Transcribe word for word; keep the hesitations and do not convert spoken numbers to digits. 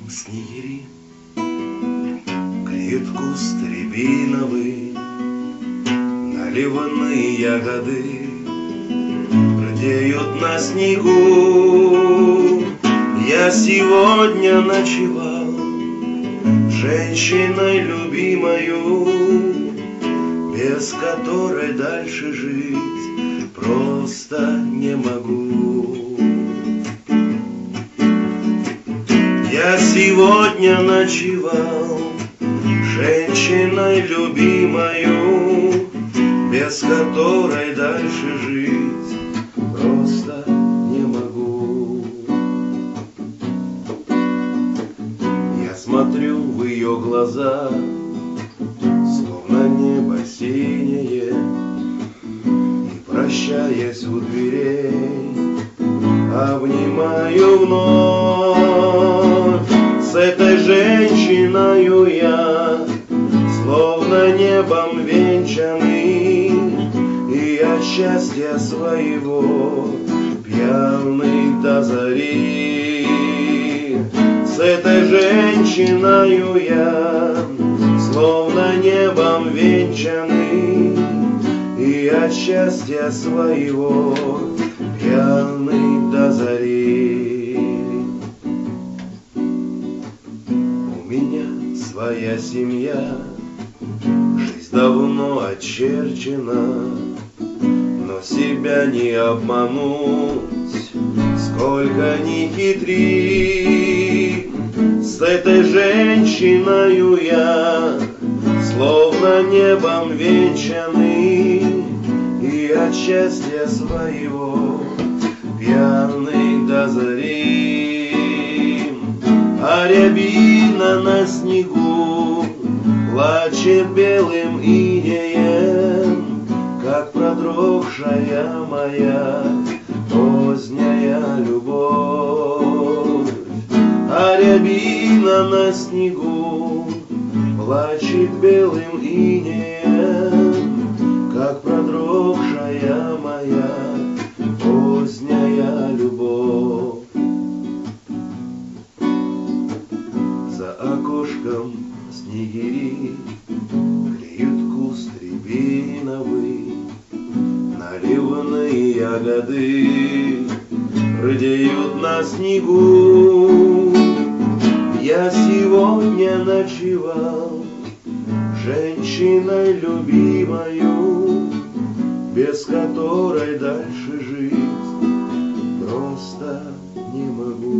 снегири греют куст рябиновый, наливанные ягоды рдеют на снегу. Я сегодня ночевал с женщиной любимою, без которой дальше жить просто не могу. Я сегодня ночевал с женщиной любимою, без которой дальше жить просто не могу. Я смотрю в ее глаза, словно небо синее, и, прощаясь у дверей, обнимаю вновь. С этой женщиною я словно небом венчанный, и от счастья своего пьяный до зари. С этой женщиною я словно небом венчанный, и от счастья своего пьяный до зари. У меня своя семья, жизнь давно очерчена, но себя не обмануть, сколько ни хитри. С этой женщиною я словно небом венчанный, и от счастья своего пьяный до зари. А рябина на снегу плачет белым инеем, как продрогшая моя поздняя любовь. А рябина на снегу плачет белым инеем, как продрогшая моя поздняя любовь. За окошком снегири греют куст рябиновый, наливанные ягоды рдеют на снегу. Я сегодня ночевал с женщиной любимою, без которой дальше жить просто не могу.